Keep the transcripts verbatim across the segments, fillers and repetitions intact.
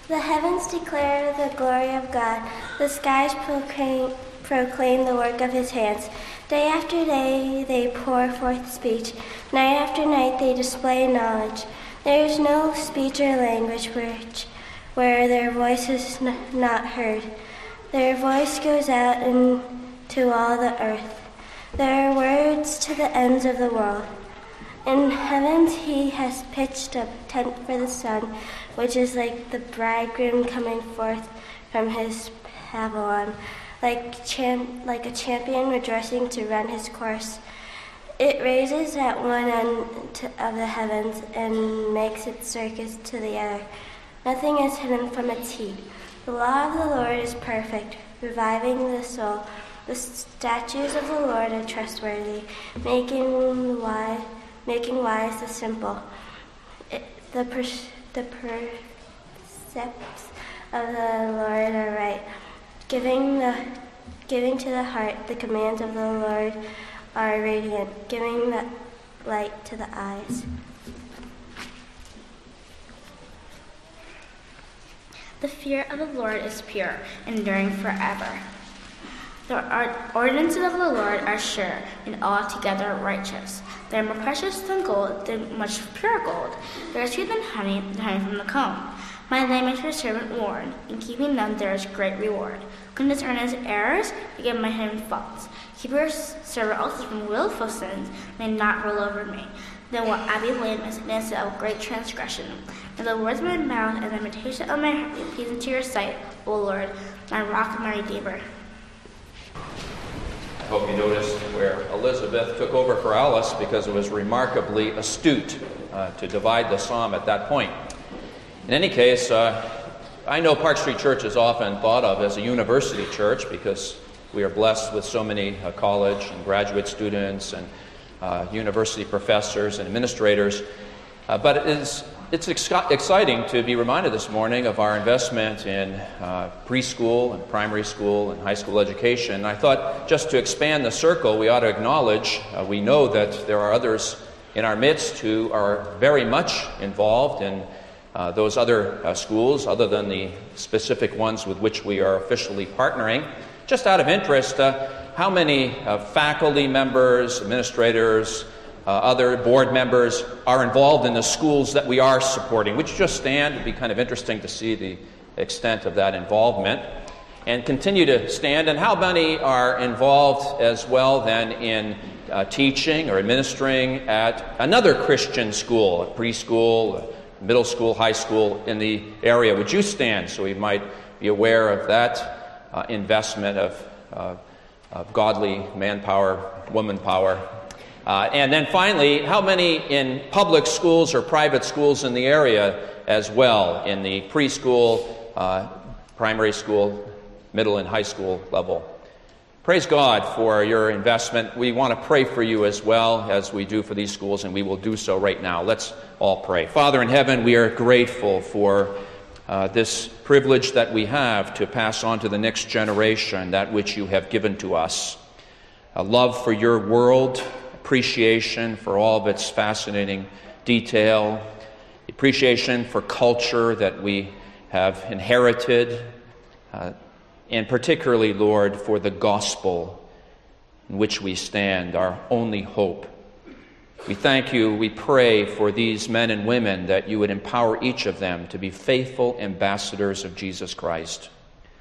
The heavens declare the glory of God. The skies proclaim, proclaim the work of his hands. Day after day they pour forth speech. Night after night they display knowledge. There is no speech or language which, where their voice is n- not heard. Their voice goes out into all the earth. Their words to the ends of the world. In heavens he has pitched a tent for the sun, which is like the bridegroom coming forth from his pavilion, like, champ- like a champion rejoicing to run his course. It raises at one end to, of the heavens and makes its circuits to the other. Nothing is hidden from its heat. The law of the Lord is perfect, reviving the soul. The statutes of the Lord are trustworthy, making wise, making wise the simple. It, the, pers- the precepts of the Lord are right, giving the giving to the heart. The commands of the Lord are radiant, giving the light to the eyes. The fear of the Lord is pure, enduring forever. The ordinances of the Lord are sure and altogether righteous. They are more precious than gold, than much pure gold. They are sweeter than honey, than honey from the comb. My lamb is your servant warned. In keeping them there is great reward. Who discern his errors, forgive my hidden faults. Keep your servant also from willful sins, may not rule over me. Then will I be blameless and innocent of great transgression. May the words of my mouth and the meditation of my heart be pleasing to your sight, O Lord, my rock and my redeemer. I hope you noticed where Elizabeth took over for Alice because it was remarkably astute uh, to divide the psalm at that point. In any case, uh, I know Park Street Church is often thought of as a university church because we are blessed with so many uh, college and graduate students and uh, university professors and administrators. Uh, but it is, it's ex- exciting to be reminded this morning of our investment in uh, preschool and primary school and high school education. I thought just to expand the circle, we ought to acknowledge, uh, we know that there are others in our midst who are very much involved in Uh, those other uh, schools, other than the specific ones with which we are officially partnering. Just out of interest, uh, how many uh, faculty members, administrators, uh, other board members are involved in the schools that we are supporting? Would you just stand? It would be kind of interesting to see the extent of that involvement. And continue to stand. And how many are involved as well then in uh, teaching or administering at another Christian school, a preschool, middle school, high school in the area? Would you stand so we might be aware of that uh, investment of, uh, of godly manpower, woman power? Uh, and then finally, how many in public schools or private schools in the area as well, in the preschool, uh, primary school, middle and high school level? Praise God for your investment. We want to pray for you as well as we do for these schools, and we will do so right now. Let's all pray. Father in heaven, we are grateful for uh, this privilege that we have to pass on to the next generation that which you have given to us. A love for your world, appreciation for all of its fascinating detail, appreciation for culture that we have inherited, uh, and particularly, Lord, for the gospel in which we stand, our only hope. We thank you, we pray for these men and women that you would empower each of them to be faithful ambassadors of Jesus Christ.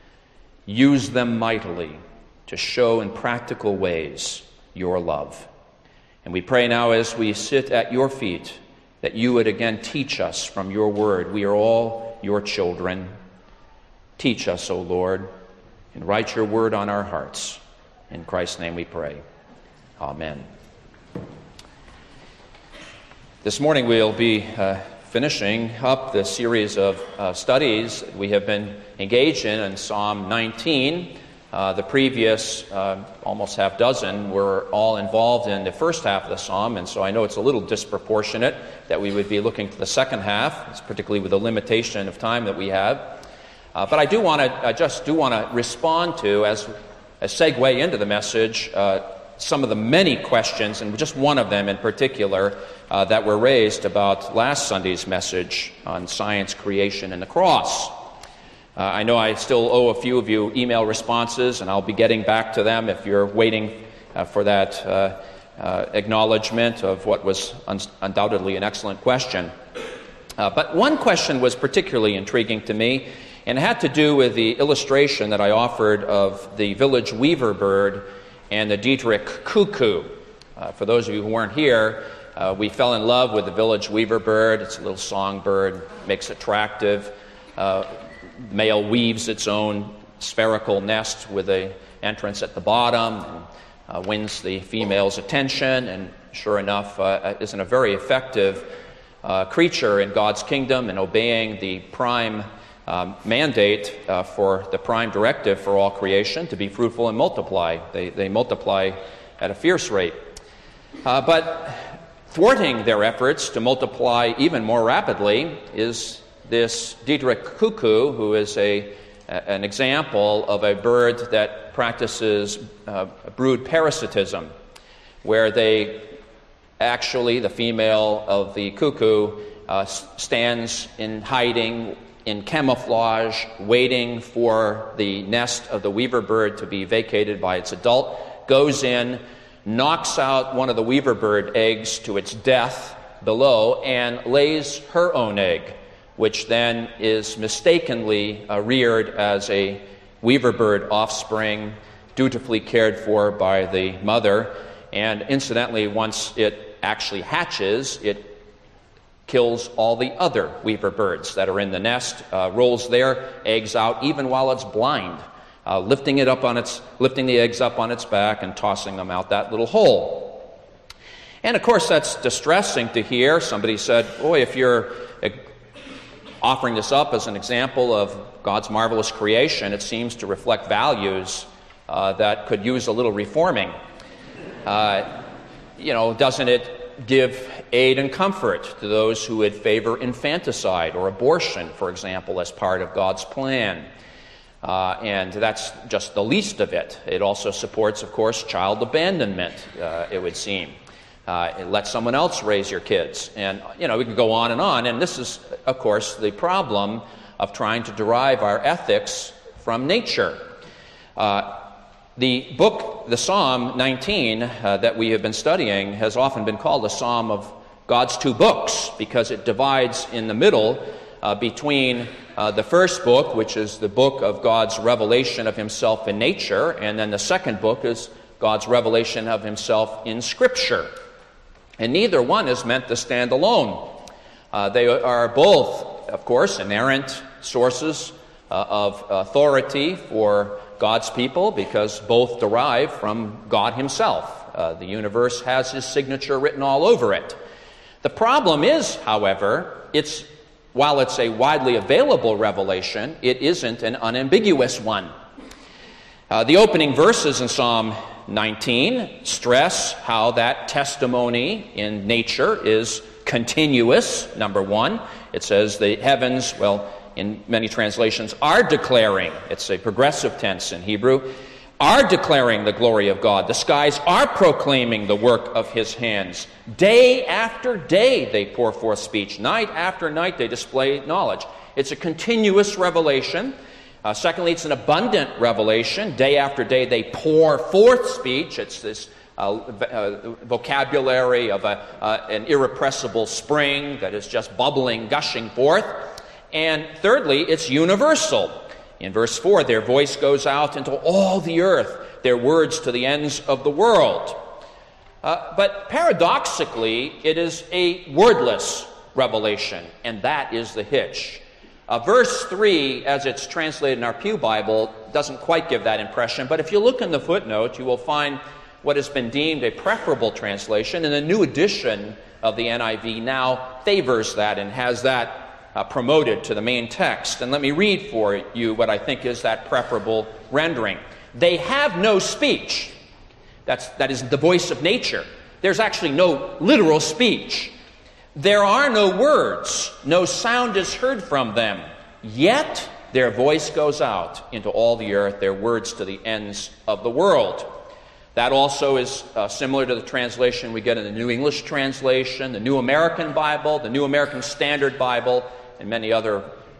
Use them mightily to show in practical ways your love. And we pray now as we sit at your feet that you would again teach us from your word. We are all your children. Teach us, O Lord, and write your word on our hearts. In Christ's name we pray. Amen. This morning we'll be uh, finishing up the series of uh, studies we have been engaged in in Psalm nineteen. Uh, the previous uh, almost half dozen were all involved in the first half of the psalm, and so I know it's a little disproportionate that we would be looking to the second half, particularly with the limitation of time that we have. Uh, but I do want to, I just do want to respond to, as a segue into the message, uh, some of the many questions, and just one of them in particular, uh, that were raised about last Sunday's message on science, creation, and the cross. Uh, I know I still owe a few of you email responses, and I'll be getting back to them if you're waiting uh, for that uh, uh, acknowledgement of what was un- undoubtedly an excellent question. Uh, but one question was particularly intriguing to me, and it had to do with the illustration that I offered of the village weaver bird and the Diederik cuckoo. Uh, for those of you who weren't here, uh, we fell in love with the village weaver bird. It's a little songbird, makes attractive. Uh, male weaves its own spherical nest with an entrance at the bottom, and uh, wins the female's attention, and sure enough, uh, isn't a very effective uh, creature in God's kingdom and obeying the prime um, mandate uh, for the prime directive for all creation to be fruitful and multiply. They, they multiply at a fierce rate. Uh, but thwarting their efforts to multiply even more rapidly is this Diederik cuckoo, who is a, a an example of a bird that practices uh, brood parasitism, where they actually, the female of the cuckoo uh, stands in hiding, in camouflage, waiting for the nest of the weaver bird to be vacated by its adult, goes in, knocks out one of the weaver bird eggs to its death below, and lays her own egg, which then is mistakenly uh, reared as a weaver bird offspring, dutifully cared for by the mother. And incidentally, once it actually hatches, it kills all the other weaver birds that are in the nest, uh, rolls their eggs out even while it's blind, uh, lifting it up on its, lifting the eggs up on its back and tossing them out that little hole. And of course, that's distressing to hear. Somebody said, boy, if you're offering this up as an example of God's marvelous creation, it seems to reflect values uh, that could use a little reforming. Uh, you know, doesn't it give aid and comfort to those who would favor infanticide or abortion, for example, as part of God's plan? Uh, and that's just the least of it. It also supports, of course, child abandonment, uh, it would seem. Uh, let someone else raise your kids. And, you know, we can go on and on. And this is, of course, the problem of trying to derive our ethics from nature. Uh, the book, the Psalm nineteen, uh, that we have been studying, has often been called a psalm of God's two books, because it divides in the middle uh, between uh, the first book, which is the book of God's revelation of himself in nature, and then the second book is God's revelation of himself in Scripture. And neither one is meant to stand alone. Uh, they are both, of course, inerrant sources uh, of authority for God's people, because both derive from God himself. Uh, the universe has his signature written all over it. The problem is, however, it's while it's a widely available revelation, it isn't an unambiguous one. Uh, the opening verses in Psalm nineteen stress how that testimony in nature is continuous, number one. It says the heavens, well, in many translations, are declaring, it's a progressive tense in Hebrew, are declaring the glory of God. The skies are proclaiming the work of his hands. Day after day they pour forth speech. Night after night they display knowledge. It's a continuous revelation. Uh, secondly, it's an abundant revelation. Day after day they pour forth speech. It's this uh, uh, vocabulary of a, uh, an irrepressible spring that is just bubbling, gushing forth. And thirdly, it's universal. In verse four, their voice goes out into all the earth, their words to the ends of the world. Uh, but paradoxically, it is a wordless revelation, and that is the hitch. Uh, verse three, as it's translated in our Pew Bible, doesn't quite give that impression, but if you look in the footnote, you will find what has been deemed a preferable translation, and the new edition of the N I V now favors that and has that Uh, promoted to the main text. And let me read for you what I think is that preferable rendering. They have no speech. That's, that is the voice of nature. There's actually no literal speech. There are no words. No sound is heard from them. Yet their voice goes out into all the earth, their words to the ends of the world. That also is uh, similar to the translation we get in the New English Translation, the New American Bible, the New American Standard Bible, and many other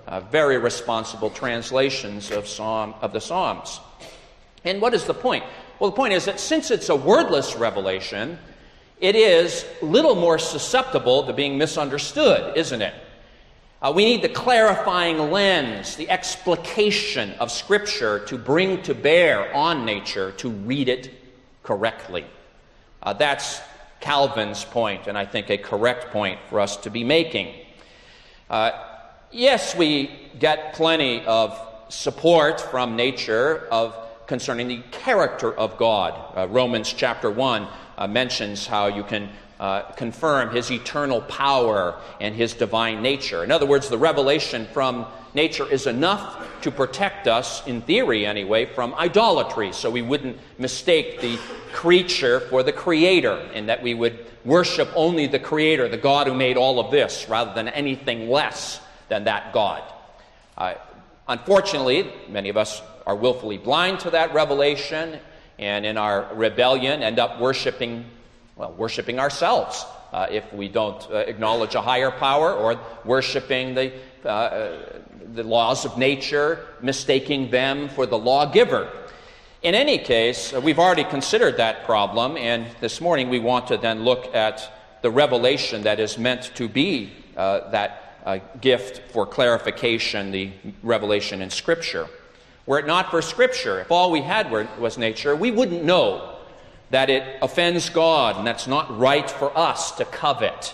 uh, very responsible translations of Psalm of the Psalms. And what is the point? Well, the point is that since it's a wordless revelation, it is little more susceptible to being misunderstood, isn't it? Uh, we need the clarifying lens, the explication of Scripture to bring to bear on nature to read it correctly. Uh, that's Calvin's point, and I think a correct point for us to be making. Uh, yes, we get plenty of support from nature of concerning the character of God. Uh, Romans chapter one uh, mentions how you can uh, confirm his eternal power and his divine nature. In other words, the revelation from nature is enough to protect us, in theory anyway, from idolatry, so we wouldn't mistake the creature for the creator, and that we would worship only the creator, the God who made all of this, rather than anything less than that God. Uh, unfortunately, many of us are willfully blind to that revelation, and in our rebellion end up worshiping, well, worshiping ourselves uh, if we don't uh, acknowledge a higher power, or worshiping the uh, the laws of nature, mistaking them for the lawgiver. In any case, uh, we've already considered that problem, and this morning we want to then look at the revelation that is meant to be uh, that uh, gift for clarification, the revelation in Scripture. Were it not for Scripture, if all we had were, was nature, we wouldn't know that it offends God and that's not right for us to covet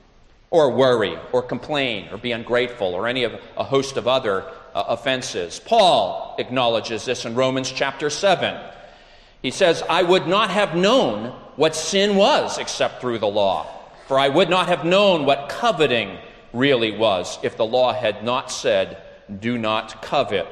or worry or complain or be ungrateful or any of a host of other uh, offenses. Paul acknowledges this in Romans chapter seven. He says, I would not have known what sin was except through the law, for I would not have known what coveting really was if the law had not said, do not covet.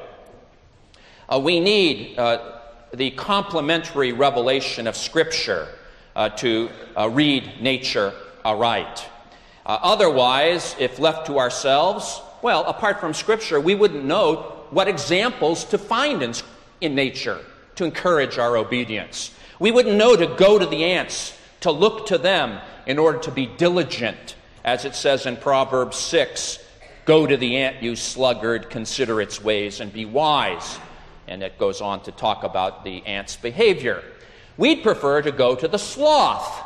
Uh, we need uh, the complementary revelation of Scripture uh, to uh, read nature aright. Uh, otherwise, if left to ourselves, well, apart from Scripture, we wouldn't know what examples to find in, in nature to encourage our obedience. We wouldn't know to go to the ants, to look to them in order to be diligent. As it says in Proverbs six, go to the ant, you sluggard, consider its ways and be wise. And it goes on to talk about the ant's behavior. We'd prefer to go to the sloth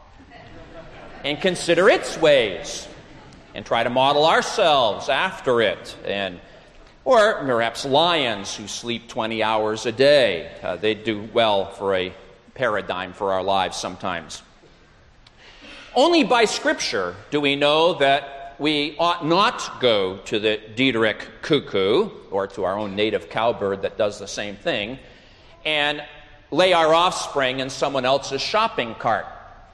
and consider its ways and try to model ourselves after it. And or perhaps lions who sleep twenty hours a day. Uh, they do well for a paradigm for our lives sometimes. Only by Scripture do we know that we ought not go to the Diederik cuckoo, or to our own native cowbird that does the same thing, and lay our offspring in someone else's shopping cart.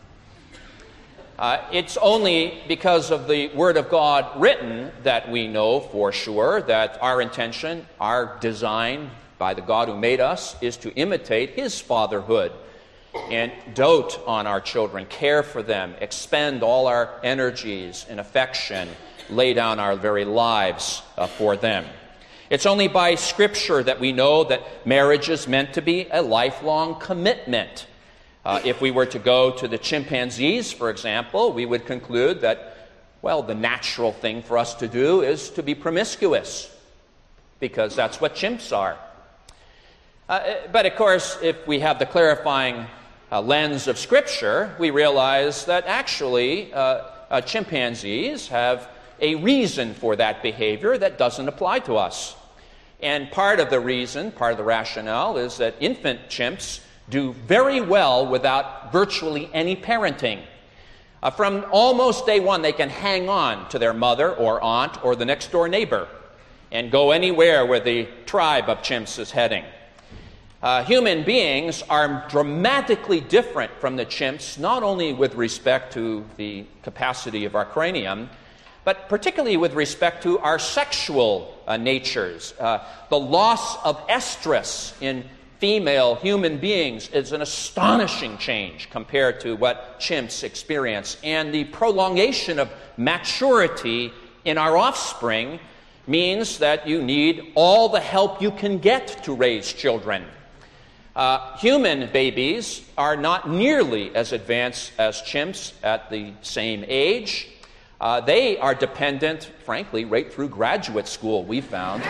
Uh, it's only because of the Word of God written that we know for sure that our intention, our design by the God who made us, is to imitate His fatherhood and dote on our children, care for them, expend all our energies and affection, lay down our very lives uh, for them. It's only by Scripture that we know that marriage is meant to be a lifelong commitment. Uh, if we were to go to the chimpanzees, for example, we would conclude that, well, the natural thing for us to do is to be promiscuous, because that's what chimps are. Uh, but of course, if we have the clarifying uh, lens of Scripture, we realize that actually uh, uh, chimpanzees have a reason for that behavior that doesn't apply to us. And part of the reason, part of the rationale, is that infant chimps do very well without virtually any parenting. Uh, from almost day one, they can hang on to their mother or aunt or the next door neighbor and go anywhere where the tribe of chimps is heading. Uh, human beings are dramatically different from the chimps, not only with respect to the capacity of our cranium, but particularly with respect to our sexual uh, natures. Uh, the loss of estrus in female human beings is an astonishing change compared to what chimps experience. And the prolongation of maturity in our offspring means that you need all the help you can get to raise children. Uh, human babies are not nearly as advanced as chimps at the same age. Uh, they are dependent, frankly, right through graduate school, we found.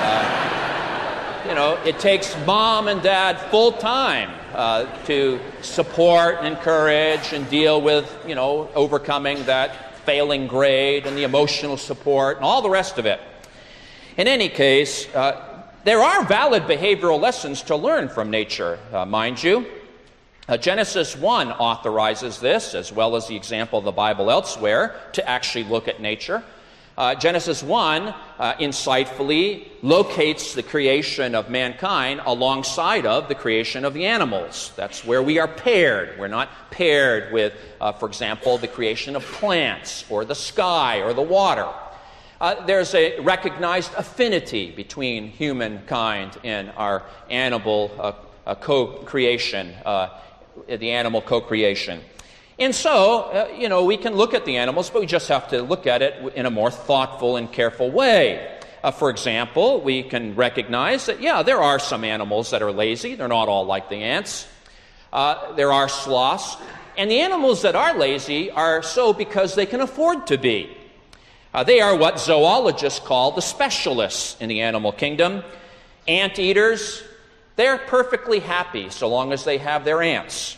Uh, you know, it takes mom and dad full time uh, to support and encourage and deal with, you know, overcoming that failing grade and the emotional support and all the rest of it. In any case, uh, there are valid behavioral lessons to learn from nature, uh, mind you. Uh, Genesis one authorizes this, as well as the example of the Bible elsewhere, to actually look at nature. Uh, Genesis one uh, insightfully locates the creation of mankind alongside of the creation of the animals. That's where we are paired. We're not paired with, uh, for example, the creation of plants or the sky or the water. Uh, there's a recognized affinity between humankind and our animal uh, uh, co-creation, uh, the animal co-creation. And so, uh, you know, we can look at the animals, but we just have to look at it in a more thoughtful and careful way. Uh, for example, we can recognize that, yeah, there are some animals that are lazy. They're not all like the ants. Uh, there are sloths. And the animals that are lazy are so because they can afford to be. Uh, they are what zoologists call the specialists in the animal kingdom. Anteaters, they're perfectly happy so long as they have their ants.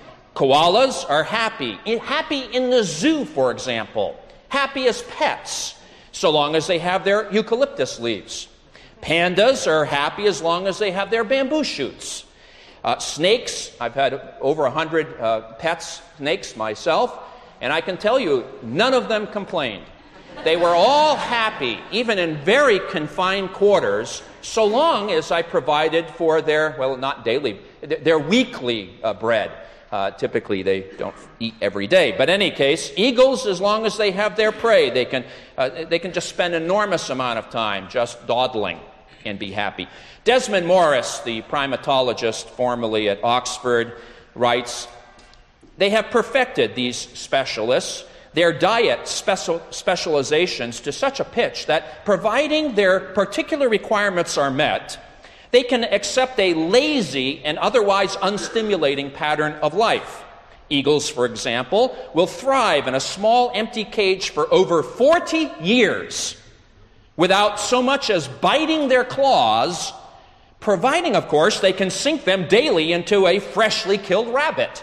Koalas are happy, happy in the zoo, for example, happy as pets, so long as they have their eucalyptus leaves. Pandas are happy as long as they have their bamboo shoots. Uh, snakes, I've had over a hundred uh, pets, snakes myself, and I can tell you, none of them complained. They were all happy, even in very confined quarters, so long as I provided for their, well, not daily, their weekly uh, bread. Uh, typically, they don't eat every day. But in any case, eagles, as long as they have their prey, they can uh, they can just spend an enormous amount of time just dawdling and be happy. Desmond Morris, the primatologist formerly at Oxford, writes, they have perfected these specialists, their diet special, specializations to such a pitch that providing their particular requirements are met, they can accept a lazy and otherwise unstimulating pattern of life. Eagles, for example, will thrive in a small empty cage for over forty years without so much as biting their claws, providing, of course, they can sink them daily into a freshly killed rabbit.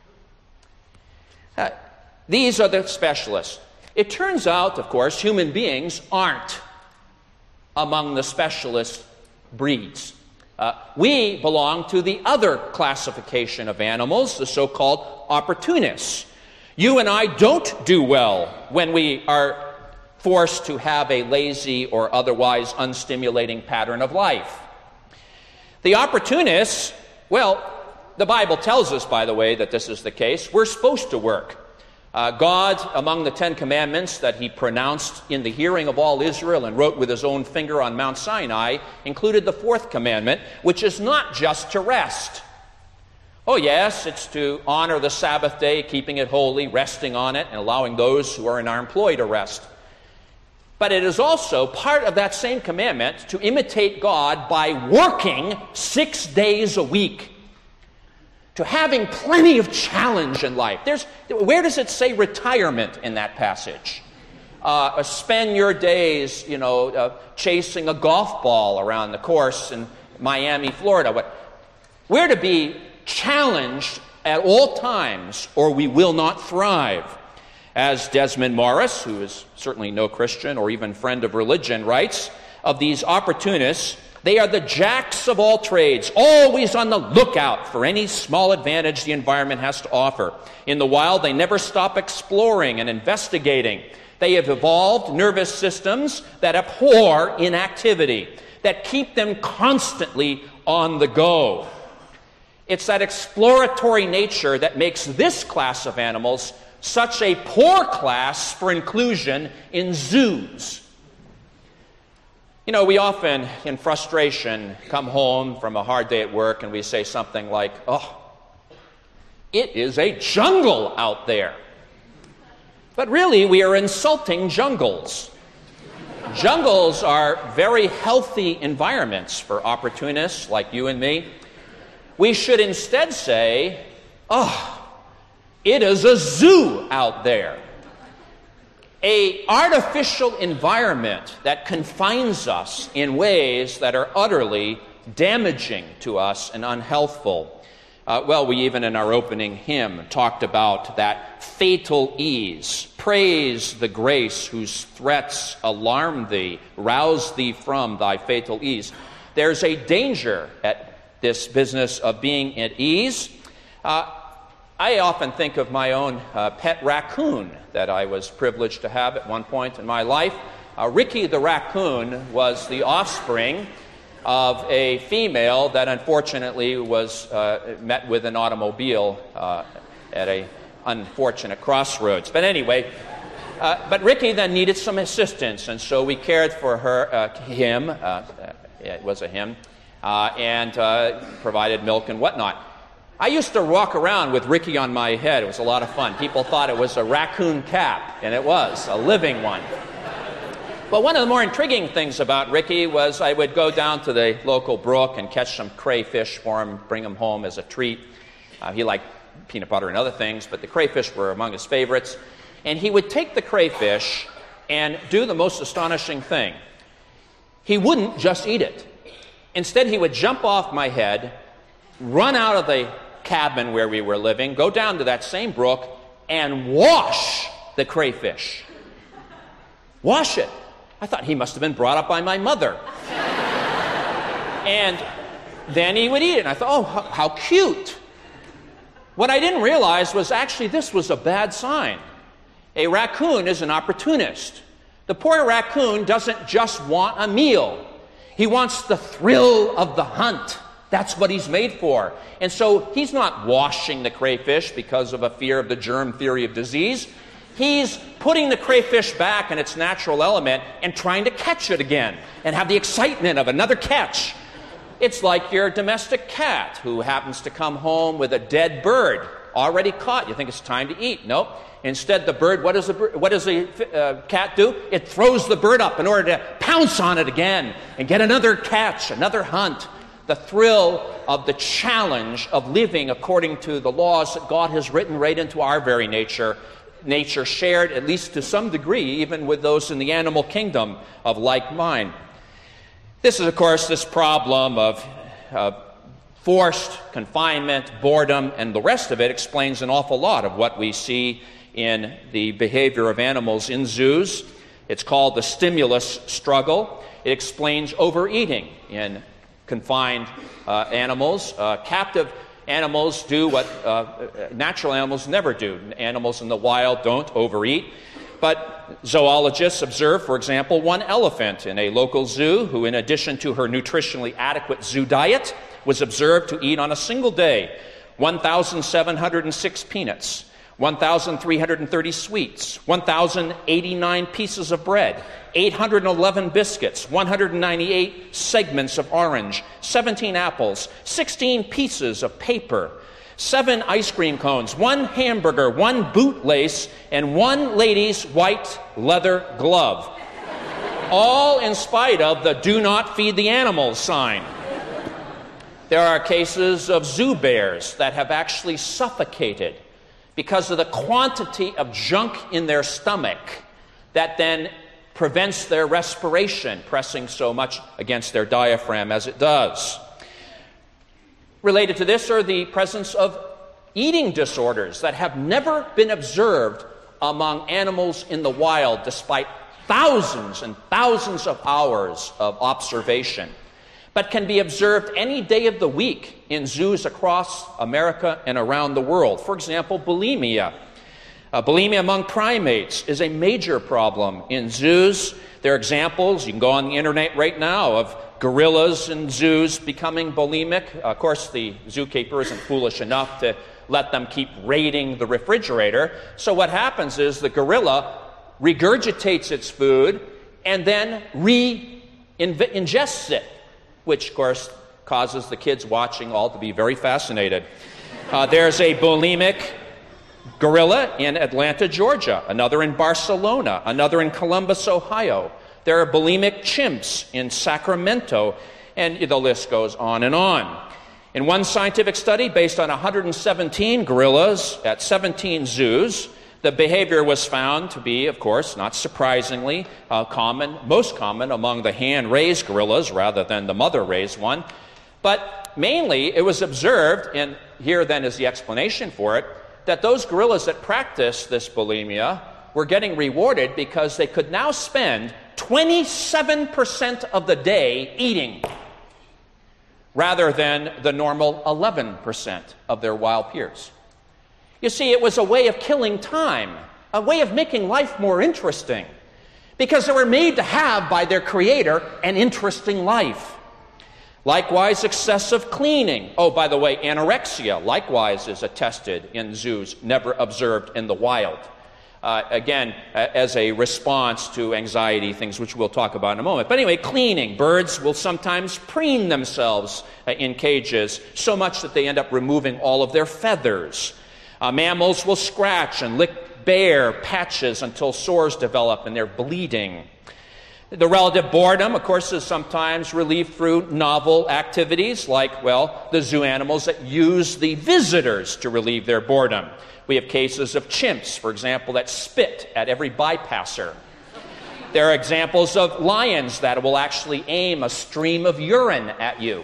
Uh, these are the specialists. It turns out, of course, human beings aren't among the specialist breeds. Uh, we belong to the other classification of animals, the so-called opportunists. You and I don't do well when we are forced to have a lazy or otherwise unstimulating pattern of life. The opportunists, well, the Bible tells us, by the way, that this is the case. We're supposed to work. Uh, God, among the Ten Commandments that he pronounced in the hearing of all Israel and wrote with his own finger on Mount Sinai, included the fourth commandment, which is not just to rest. Oh yes, it's to honor the Sabbath day, keeping it holy, resting on it, and allowing those who are in our employ to rest. But it is also part of that same commandment to imitate God by working six days a week, to having plenty of challenge in life. There's, where does it say retirement in that passage? Uh, spend your days, you know, uh, chasing a golf ball around the course in Miami, Florida. What, we're to be challenged at all times, or we will not thrive. As Desmond Morris, who is certainly no Christian or even friend of religion, writes of these opportunists, they are the jacks of all trades, always on the lookout for any small advantage the environment has to offer. In the wild, they never stop exploring and investigating. They have evolved nervous systems that abhor inactivity, that keep them constantly on the go. It's that exploratory nature that makes this class of animals such a poor class for inclusion in zoos. You know, we often, in frustration, come home from a hard day at work and we say something like, oh, it is a jungle out there. But really, we are insulting jungles. Jungles are very healthy environments for opportunists like you and me. We should instead say, oh, it is a zoo out there. a artificial environment that confines us in ways that are utterly damaging to us and unhealthful. Uh, well, we even in our opening hymn talked about that fatal ease. Praise the grace whose threats alarm thee, rouse thee from thy fatal ease. There's a danger at this business of being at ease. Uh, I often think of my own uh, pet raccoon that I was privileged to have at one point in my life. Uh, Ricky the raccoon was the offspring of a female that unfortunately was uh, met with an automobile uh, at a unfortunate crossroads. But anyway, uh, but Ricky then needed some assistance, and so we cared for her, uh, him, uh, it was a him, uh, and uh, provided milk and whatnot. I used to walk around with Ricky on my head. It was a lot of fun. People thought it was a raccoon cap, and it was, a living one. But one of the more intriguing things about Ricky was I would go down to the local brook and catch some crayfish for him, bring them home as a treat. Uh, he liked peanut butter and other things, but the crayfish were among his favorites. And he would take the crayfish and do the most astonishing thing. He wouldn't just eat it. Instead, he would jump off my head, run out of the cabin where we were living, go down to that same brook, and wash the crayfish. Wash it. I thought he must have been brought up by my mother. And then he would eat it. And I thought, oh, how, how cute. What I didn't realize was actually this was a bad sign. A raccoon is an opportunist. The poor raccoon doesn't just want a meal. He wants the thrill of the hunt. That's what he's made for. And so he's not washing the crayfish because of a fear of the germ theory of disease. He's putting the crayfish back in its natural element and trying to catch it again and have the excitement of another catch. It's like your domestic cat who happens to come home with a dead bird already caught. You think it's time to eat. Nope. Instead, the bird, what does the, what does the uh, cat do? It throws the bird up in order to pounce on it again and get another catch, another hunt. The thrill of the challenge of living according to the laws that God has written right into our very nature. Nature shared, at least to some degree, even with those in the animal kingdom of like mind. This is, of course, this problem of uh, forced confinement, boredom, and the rest of it explains an awful lot of what we see in the behavior of animals in zoos. It's called the stimulus struggle. It explains overeating in confined uh, animals. Uh, captive animals do what uh, natural animals never do. Animals in the wild don't overeat. But zoologists observe, for example, one elephant in a local zoo who, in addition to her nutritionally adequate zoo diet, was observed to eat on a single day one thousand seven hundred six peanuts, one thousand three hundred thirty sweets, one thousand eighty-nine pieces of bread, eight hundred eleven biscuits, one hundred ninety-eight segments of orange, seventeen apples, sixteen pieces of paper, seven ice cream cones, one hamburger, one bootlace, and one lady's white leather glove. All in spite of the "do not feed the animals" sign. There are cases of zoo bears that have actually suffocated because of the quantity of junk in their stomach that then prevents their respiration, pressing so much against their diaphragm as it does. Related to this are the presence of eating disorders that have never been observed among animals in the wild, despite thousands and thousands of hours of observation, but can be observed any day of the week in zoos across America and around the world. For example, bulimia. Uh, bulimia among primates is a major problem in zoos. There are examples, you can go on the internet right now, of gorillas in zoos becoming bulimic. Uh, of course, the zookeeper isn't foolish enough to let them keep raiding the refrigerator. So what happens is the gorilla regurgitates its food and then re-ingests it, which, of course, causes the kids watching all to be very fascinated. Uh, there's a bulimic gorilla in Atlanta, Georgia, another in Barcelona, another in Columbus, Ohio. There are bulimic chimps in Sacramento, and the list goes on and on. In one scientific study based on one hundred seventeen gorillas at seventeen zoos, The behavior was found to be, of course, not surprisingly, uh, common, most common among the hand-raised gorillas rather than the mother-raised one. But mainly it was observed, and here then is the explanation for it, that those gorillas that practiced this bulimia were getting rewarded because they could now spend twenty-seven percent of the day eating, rather than the normal eleven percent of their wild peers. You see, it was a way of killing time, a way of making life more interesting, because they were made to have, by their Creator, an interesting life. Likewise, excessive cleaning. Oh, by the way, anorexia, likewise, is attested in zoos, never observed in the wild. Uh, again, uh, as a response to anxiety, things which we'll talk about in a moment. But anyway, cleaning. Birds will sometimes preen themselves uh, in cages, so much that they end up removing all of their feathers. Uh, mammals will scratch and lick bare patches until sores develop and they're bleeding. The relative boredom, of course, is sometimes relieved through novel activities like, well, the zoo animals that use the visitors to relieve their boredom. We have cases of chimps, for example, that spit at every bypasser. There are examples of lions that will actually aim a stream of urine at you.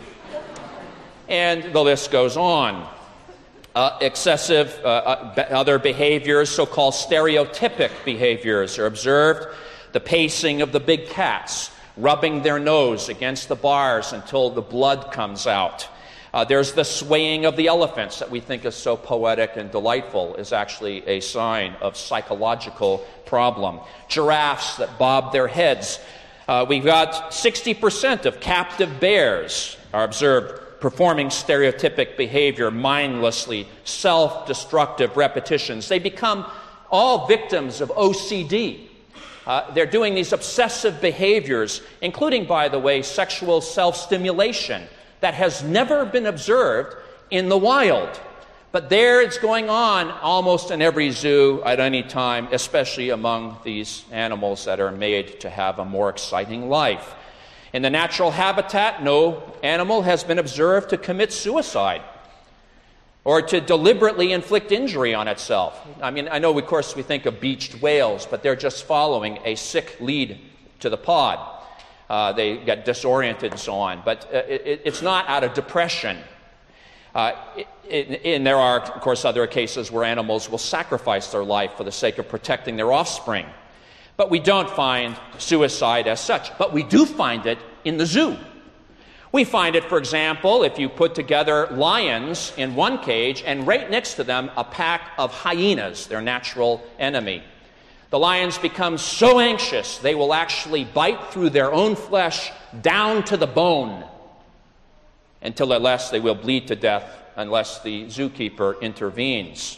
And the list goes on. Uh, excessive uh, uh, other behaviors, so-called stereotypic behaviors, are observed. The pacing of the big cats, rubbing their nose against the bars until the blood comes out. Uh, there's the swaying of the elephants that we think is so poetic and delightful, is actually a sign of psychological problem. Giraffes that bob their heads. Uh, we've got sixty percent of captive bears are observed performing stereotypic behavior mindlessly, self-destructive repetitions. They become all victims of O C D. Uh, they're doing these obsessive behaviors, including, by the way, sexual self-stimulation that has never been observed in the wild. But there it's going on almost in every zoo at any time, especially among these animals that are made to have a more exciting life. In the natural habitat, no animal has been observed to commit suicide or to deliberately inflict injury on itself. I mean, I know, of course, we think of beached whales, but they're just following a sick lead to the pod. Uh, they get disoriented and so on. But uh, it, it's not out of depression. Uh, it, it, and there are, of course, other cases where animals will sacrifice their life for the sake of protecting their offspring. But we don't find suicide as such. But we do find it in the zoo. We find it, for example, if you put together lions in one cage and right next to them a pack of hyenas, their natural enemy. The lions become so anxious they will actually bite through their own flesh down to the bone until at last they will bleed to death unless the zookeeper intervenes.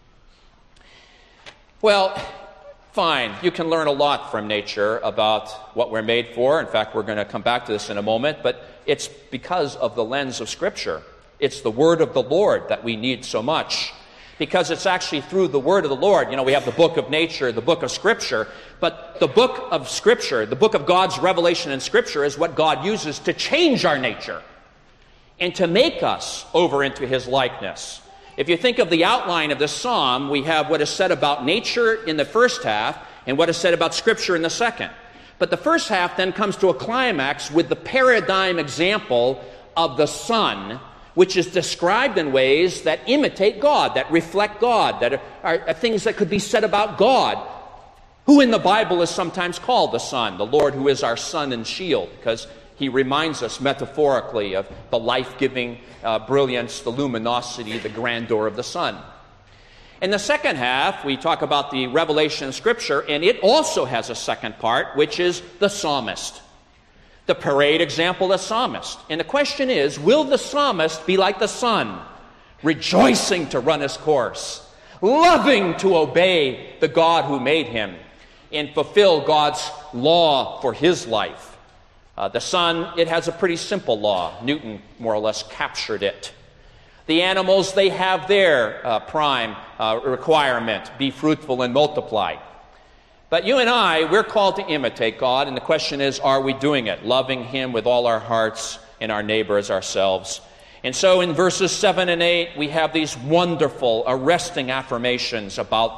Well, fine, you can learn a lot from nature about what we're made for. In fact, we're going to come back to this in a moment, but it's because of the lens of Scripture. It's the Word of the Lord that we need so much, because it's actually through the Word of the Lord. You know, we have the book of nature, the book of Scripture, but the book of Scripture, the book of God's revelation in Scripture, is what God uses to change our nature and to make us over into His likeness. If you think of the outline of this psalm, we have what is said about nature in the first half and what is said about Scripture in the second. But the first half then comes to a climax with the paradigm example of the Son, which is described in ways that imitate God, that reflect God, that are, are things that could be said about God, who in the Bible is sometimes called the Son, the Lord who is our sun and shield, because He reminds us metaphorically of the life-giving uh, brilliance, the luminosity, the grandeur of the sun. In the second half, we talk about the revelation of Scripture, and it also has a second part, which is the psalmist. The parade example, the psalmist. And the question is, will the psalmist be like the sun, rejoicing to run his course, loving to obey the God who made him, and fulfill God's law for his life? Uh, the sun, it has a pretty simple law. Newton more or less captured it. The animals, they have their uh, prime uh, requirement, be fruitful and multiply. But you and I, we're called to imitate God, and the question is, are we doing it? Loving Him with all our hearts and our neighbor as ourselves. And so in verses seven and eight, we have these wonderful, arresting affirmations about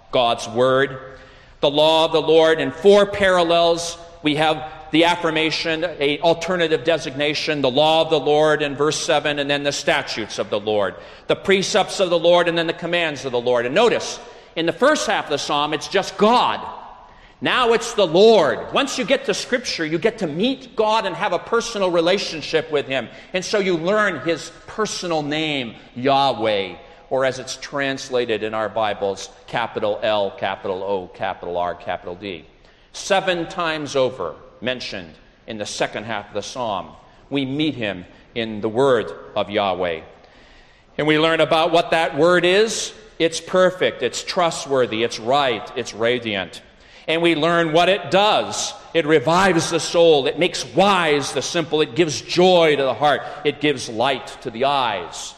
God's Word. The law of the Lord in four parallels. We have the affirmation, an alternative designation, the law of the Lord in verse seven, and then the statutes of the Lord. The precepts of the Lord, and then the commands of the Lord. And notice, in the first half of the psalm, it's just God. Now it's the Lord. Once you get to Scripture, you get to meet God and have a personal relationship with Him. And so you learn His personal name, Yahweh, or as it's translated in our Bibles, capital L, capital O, capital R, capital D. Seven times over mentioned in the second half of the psalm, we meet Him in the word of Yahweh. And we learn about what that word is. It's perfect, it's trustworthy, it's right, it's radiant. And we learn what it does. It revives the soul. It makes wise the simple. It gives joy to the heart. It gives light to the eyes.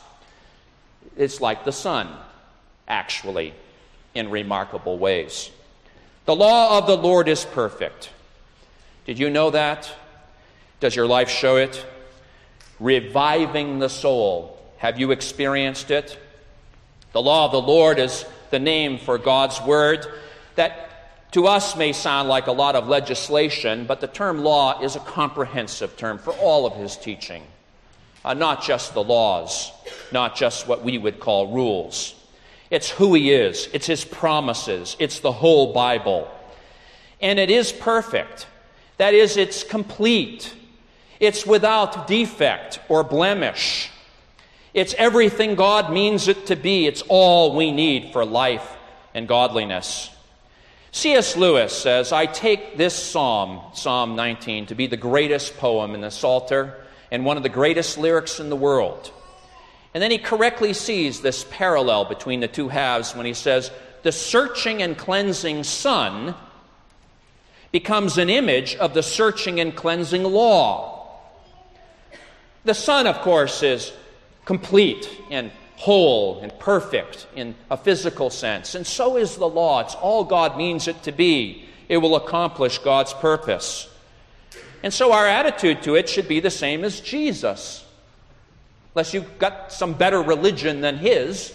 It's like the sun, actually, in remarkable ways. The law of the Lord is perfect. Did you know that? Does your life show it? Reviving the soul. Have you experienced it? The law of the Lord is the name for God's word that to us may sound like a lot of legislation, but the term law is a comprehensive term for all of His teaching. Uh, not just the laws, not just what we would call rules. It's who He is. It's His promises. It's the whole Bible. And it is perfect. That is, it's complete. It's without defect or blemish. It's everything God means it to be. It's all we need for life and godliness. C S Lewis says, I take this psalm, Psalm nineteen, to be the greatest poem in the Psalter and one of the greatest lyrics in the world. And then he correctly sees this parallel between the two halves when he says, the searching and cleansing sun becomes an image of the searching and cleansing law. The sun, of course, is complete and whole and perfect in a physical sense. And so is the law. It's all God means it to be. It will accomplish God's purpose. And so our attitude to it should be the same as Jesus. Unless you've got some better religion than His.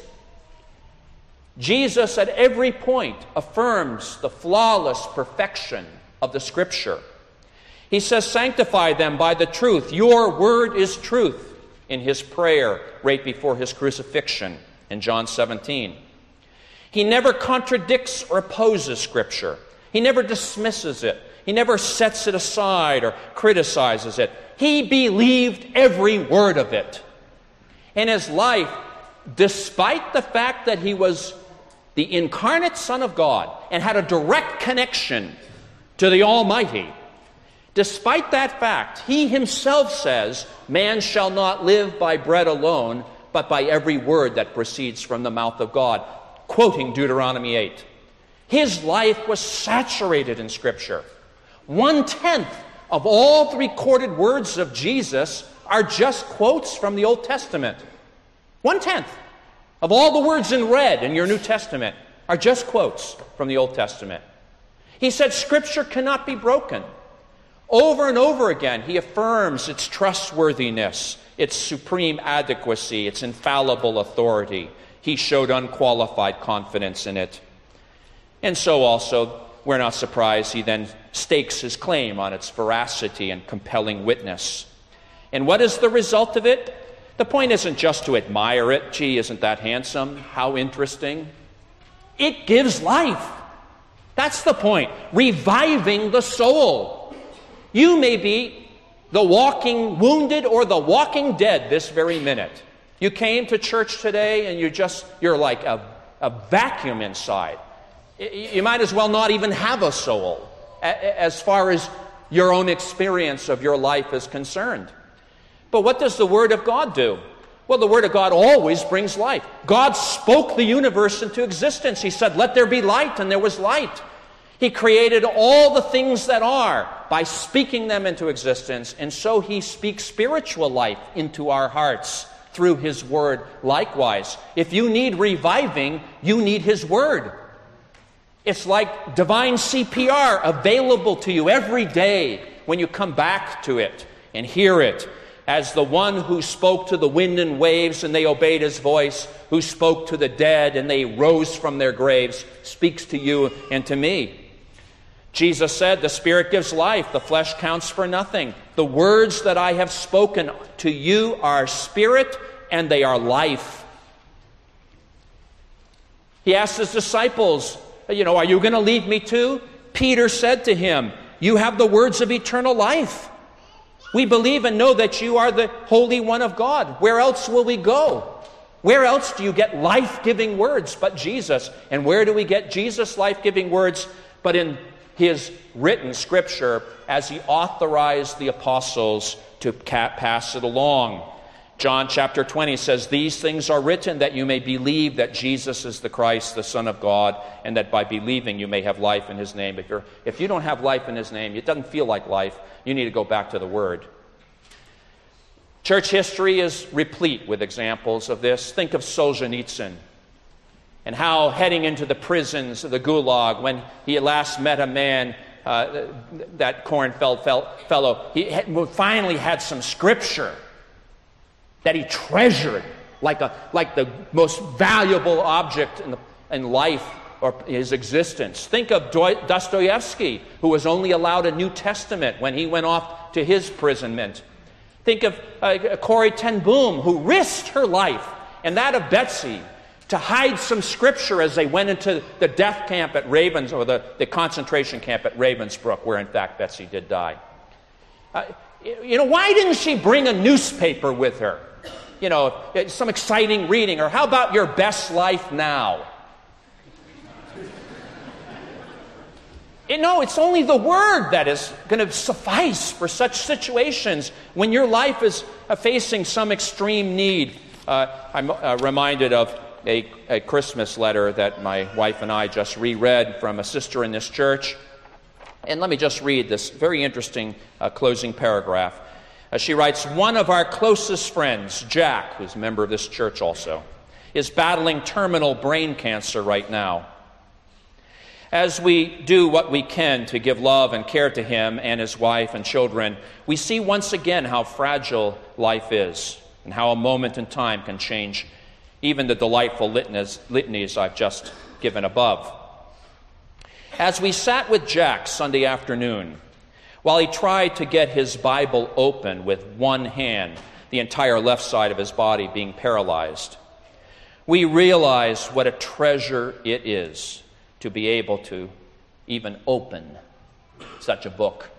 Jesus at every point affirms the flawless perfection of the Scripture. He says, sanctify them by the truth. Your word is truth. In His prayer right before His crucifixion in John seventeen. He never contradicts or opposes Scripture. He never dismisses it. He never sets it aside or criticizes it. He believed every word of it. In His life, despite the fact that He was the incarnate Son of God and had a direct connection to the Almighty, despite that fact, He Himself says, man shall not live by bread alone, but by every word that proceeds from the mouth of God, quoting Deuteronomy eight. His life was saturated in Scripture. One-tenth of all the recorded words of Jesus are just quotes from the Old Testament. One-tenth of all the words in red in your New Testament are just quotes from the Old Testament. He said Scripture cannot be broken. Over and over again, He affirms its trustworthiness, its supreme adequacy, its infallible authority. He showed unqualified confidence in it. And so also, we're not surprised He then stakes His claim on its veracity and compelling witness. And what is the result of it? The point isn't just to admire it. Gee, isn't that handsome? How interesting. It gives life. That's the point. Reviving the soul. You may be the walking wounded or the walking dead this very minute. You came to church today and you just, you're like a, a vacuum inside. You might as well not even have a soul as far as your own experience of your life is concerned. But what does the Word of God do? Well, the Word of God always brings life. God spoke the universe into existence. He said, let there be light, and there was light. He created all the things that are by speaking them into existence, and so He speaks spiritual life into our hearts through His Word likewise. If you need reviving, you need His Word. It's like divine C P R available to you every day when you come back to it and hear it. as the one who spoke to the wind and waves and they obeyed his voice, who spoke to the dead and they rose from their graves, speaks to you and to me. Jesus said, the Spirit gives life, the flesh counts for nothing. The words that I have spoken to you are spirit and they are life. He asked his disciples, you know, are you going to leave me too? Peter said to him, you have the words of eternal life. We believe and know that you are the Holy One of God. Where else will we go? Where else do you get life-giving words but Jesus? And where do we get Jesus' life-giving words but in his written scripture as he authorized the apostles to pass it along? John chapter twenty says, these things are written that you may believe that Jesus is the Christ, the Son of God, and that by believing you may have life in his name. If you're, if you don't have life in his name, it doesn't feel like life, you need to go back to the Word. Church history is replete with examples of this. Think of Solzhenitsyn and how heading into the prisons of the Gulag, when he at last met a man, uh, that Kornfeld fellow, he had, finally had some scripture that he treasured like a like the most valuable object in, the, in life or his existence. Think of Dostoevsky, who was only allowed a New Testament when he went off to his imprisonment. Think of uh, Corrie ten Boom, who risked her life and that of Betsy to hide some scripture as they went into the death camp at Ravens, or the, the concentration camp at Ravensbrück, where in fact Betsy did die. Uh, you know, why didn't she bring a newspaper with her? You know, some exciting reading. Or how about Your Best Life Now? You know, it's only the Word that is going to suffice for such situations when your life is uh, facing some extreme need. Uh, I'm uh, reminded of a, a Christmas letter that my wife and I just reread from a sister in this church. And let me just read this very interesting uh, closing paragraph. Uh, she writes, one of our closest friends, Jack, who's a member of this church also, is battling terminal brain cancer right now. As we do what we can to give love and care to him and his wife and children, we see once again how fragile life is and how a moment in time can change even the delightful litanies, litanies I've just given above. As we sat with Jack Sunday afternoon, while he tried to get his Bible open with one hand, the entire left side of his body being paralyzed, we realized what a treasure it is to be able to even open such a book.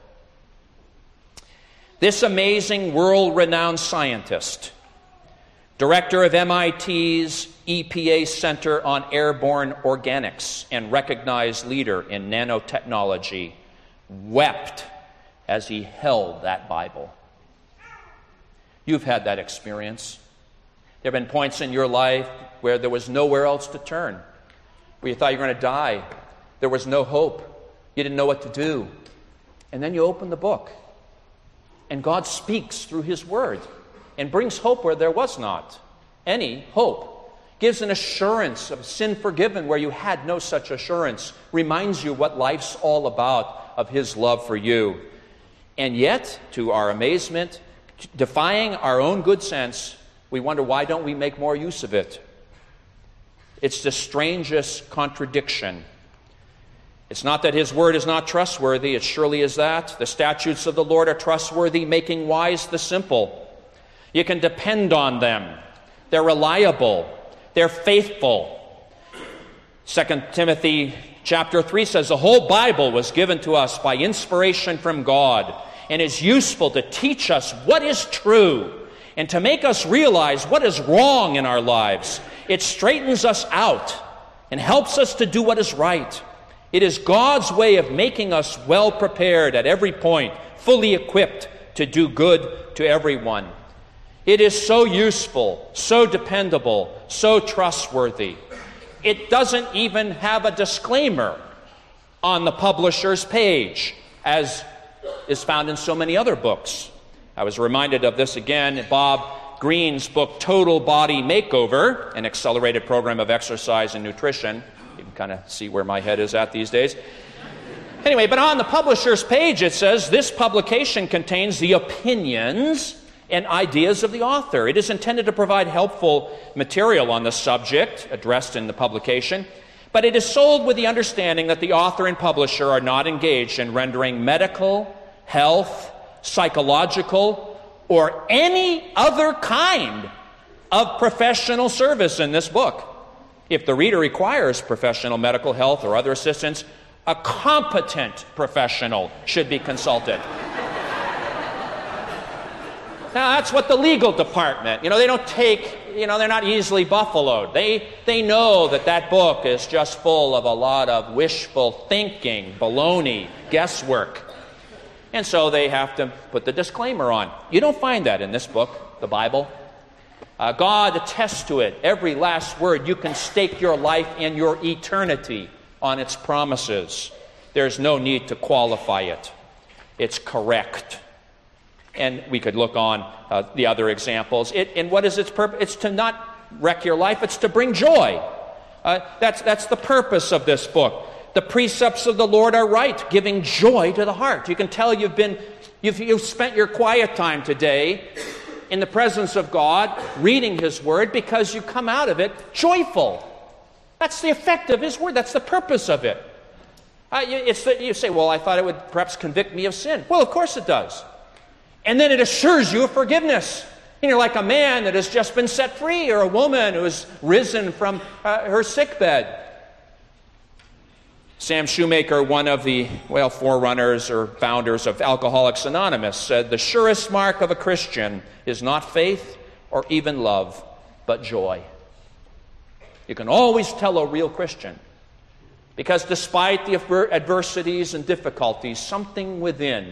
This amazing world-renowned scientist, director of M I T's E P A Center on Airborne Organics and recognized leader in nanotechnology, wept as he held that Bible. You've had that experience. There have been points in your life where there was nowhere else to turn, where you thought you were going to die. There was no hope. You didn't know what to do. And then you open the book, and God speaks through his word and brings hope where there was not any hope. Gives an assurance of sin forgiven where you had no such assurance. Reminds you what life's all about, of his love for you. And yet, to our amazement, defying our own good sense, we wonder, why don't we make more use of it? It's the strangest contradiction. It's not that his word is not trustworthy. It surely is that. The statutes of the Lord are trustworthy, making wise the simple. You can depend on them. They're reliable. They're faithful. Second Timothy chapter three says, the whole Bible was given to us by inspiration from God and is useful to teach us what is true and to make us realize what is wrong in our lives. It straightens us out and helps us to do what is right. It is God's way of making us well prepared at every point, fully equipped to do good to everyone. It is so useful, so dependable, so trustworthy. It doesn't even have a disclaimer on the publisher's page, as is found in so many other books. I was reminded of this again in Bob Green's book, Total Body Makeover, an accelerated program of exercise and nutrition. You can kind of see where my head is at these days. Anyway, but on the publisher's page it says, this publication contains the opinions and ideas of the author. It is intended to provide helpful material on the subject addressed in the publication, but it is sold with the understanding that the author and publisher are not engaged in rendering medical, health, psychological, or any other kind of professional service in this book. If the reader requires professional medical, health, or other assistance, a competent professional should be consulted. Now, that's what the legal department, you know, they don't take, you know, they're not easily buffaloed. They, they know that that book is just full of a lot of wishful thinking, baloney, guesswork. And so they have to put the disclaimer on. You don't find that in this book, the Bible. Uh, God attests to it, every last word. You can stake your life and your eternity on its promises. There's no need to qualify it. It's correct. And we could look on uh, the other examples. It, and what is its purpose? It's to not wreck your life. It's to bring joy. Uh, that's, that's the purpose of this book. The precepts of the Lord are right, giving joy to the heart. You can tell you've been, you've, you've spent your quiet time today in the presence of God, reading His Word, because you come out of it joyful. That's the effect of His Word. That's the purpose of it. Uh, you, it's the, you say, well, I thought it would perhaps convict me of sin. Well, of course it does. And then it assures you of forgiveness. And you're like a man that has just been set free, or a woman who has risen from uh, her sickbed. Sam Shoemaker, one of the, well, forerunners or founders of Alcoholics Anonymous, said, the surest mark of a Christian is not faith or even love, but joy. You can always tell a real Christian, because despite the adversities and difficulties, something within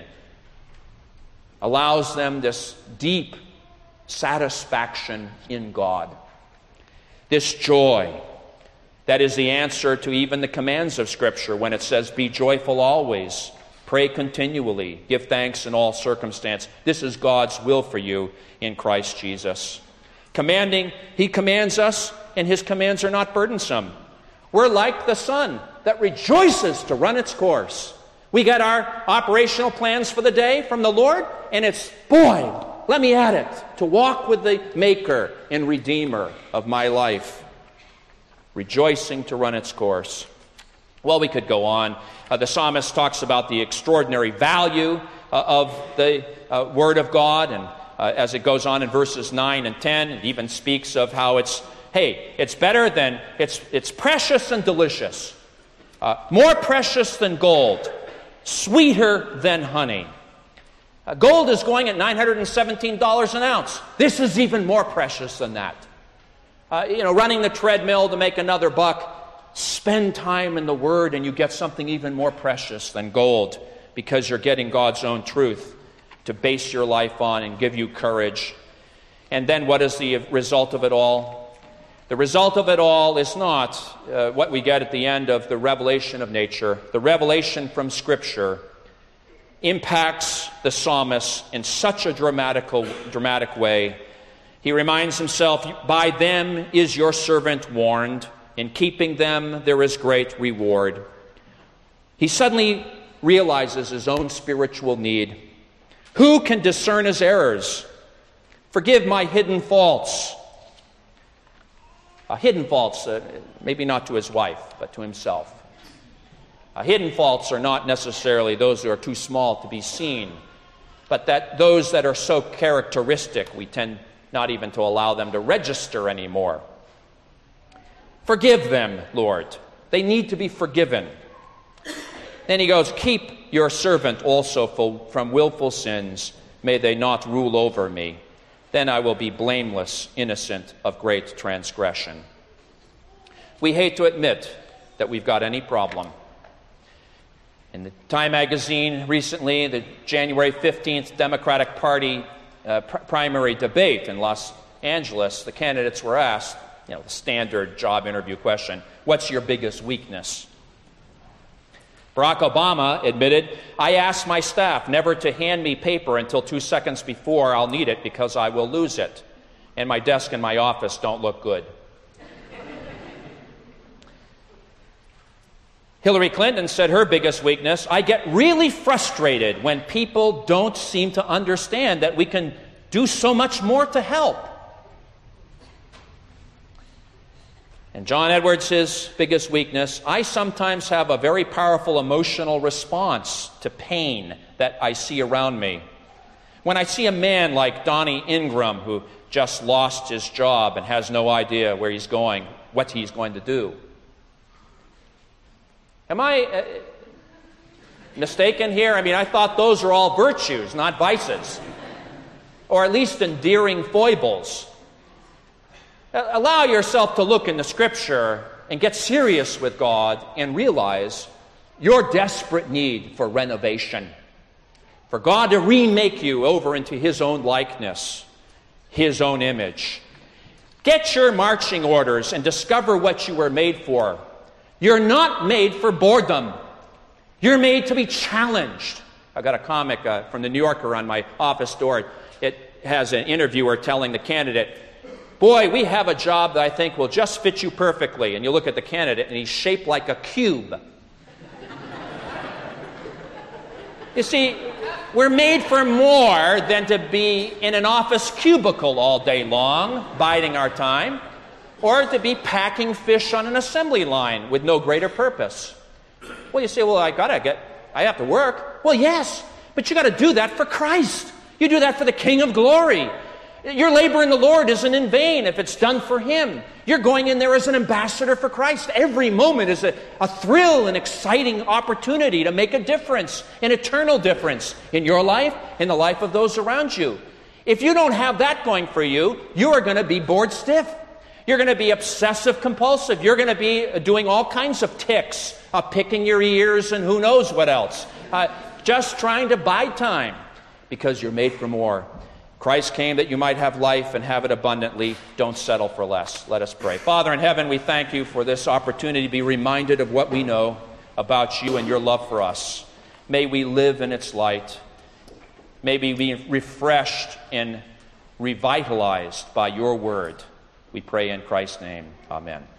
allows them this deep satisfaction in God. This joy that is the answer to even the commands of Scripture when it says, be joyful always, pray continually, give thanks in all circumstance. This is God's will for you in Christ Jesus. Commanding, He commands us, and His commands are not burdensome. We're like the sun that rejoices to run its course. We get our operational plans for the day from the Lord, and it's, boy, let me add it, to walk with the Maker and Redeemer of my life, rejoicing to run its course. Well, we could go on. Uh, the psalmist talks about the extraordinary value uh, of the uh, Word of God, and uh, as it goes on in verses nine and ten, it even speaks of how it's, hey, it's better than, it's, it's precious and delicious, uh, more precious than gold, sweeter than honey. Uh, gold is going at nine hundred seventeen dollars an ounce. This is even more precious than that. Uh, you know, running the treadmill to make another buck, spend time in the Word and you get something even more precious than gold, because you're getting God's own truth to base your life on and give you courage. And then what is the result of it all? The result of it all is not uh, what we get at the end of the revelation of nature. The revelation from Scripture impacts the psalmist in such a dramatical, dramatic way. He reminds himself, by them is your servant warned. In keeping them there is great reward. He suddenly realizes his own spiritual need. Who can discern his errors? Forgive my hidden faults. Uh, hidden faults, uh, maybe not to his wife, but to himself. Uh, hidden faults are not necessarily those who are too small to be seen, but that those that are so characteristic, we tend not even to allow them to register anymore. Forgive them, Lord. They need to be forgiven. Then he goes, keep your servant also from willful sins. May they not rule over me. Then I will be blameless, innocent of great transgression. We hate to admit that we've got any problem. In the Time magazine recently, the January fifteenth Democratic Party uh, pr- primary debate in Los Angeles, the candidates were asked, you know, the standard job interview question, what's your biggest weakness? Barack Obama admitted, I asked my staff never to hand me paper until two seconds before I'll need it because I will lose it. And my desk in my office don't look good. Hillary Clinton said her biggest weakness, I get really frustrated when people don't seem to understand that we can do so much more to help. And John Edwards, his biggest weakness, I sometimes have a very powerful emotional response to pain that I see around me. When I see a man like Donnie Ingram, who just lost his job and has no idea where he's going, what he's going to do. Am I uh, mistaken here? I mean, I thought those are all virtues, not vices, or at least endearing foibles. Uh, allow yourself to look in the Scripture and get serious with God and realize your desperate need for renovation, for God to remake you over into His own likeness, His own image. Get your marching orders and discover what you were made for. You're not made for boredom. You're made to be challenged. I got a comic uh, from the New Yorker on my office door. It has an interviewer telling the candidate, boy, we have a job that I think will just fit you perfectly. And you look at the candidate and he's shaped like a cube. You see, we're made for more than to be in an office cubicle all day long, biding our time, or to be packing fish on an assembly line with no greater purpose. Well, you say, well, I gotta get, I have to work. Well, yes, but you got to do that for Christ. You do that for the King of Glory. Your labor in the Lord isn't in vain if it's done for Him. You're going in there as an ambassador for Christ. Every moment is a, a thrill and exciting opportunity to make a difference, an eternal difference in your life, in the life of those around you. If you don't have that going for you, you are going to be bored stiff. You're going to be obsessive compulsive. You're going to be doing all kinds of tics, uh, picking your ears and who knows what else. Uh, just trying to buy time because you're made for more. Christ came that you might have life and have it abundantly. Don't settle for less. Let us pray. Father in heaven, we thank you for this opportunity to be reminded of what we know about you and your love for us. May we live in its light. May we be refreshed and revitalized by your word. We pray in Christ's name. Amen.